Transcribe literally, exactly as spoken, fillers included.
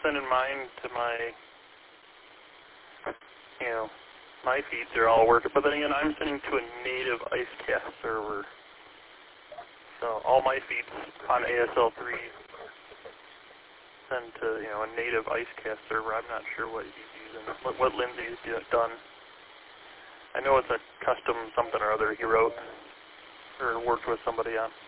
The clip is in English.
sending mine to my, you know, my feeds are all working. But then again, I'm sending to a native IceCast server. So all my feeds on A S L three send to, you know, a native IceCast server. I'm not sure what he's using, what, what Lindsay's done. I know it's a custom something or other he wrote or worked with somebody on.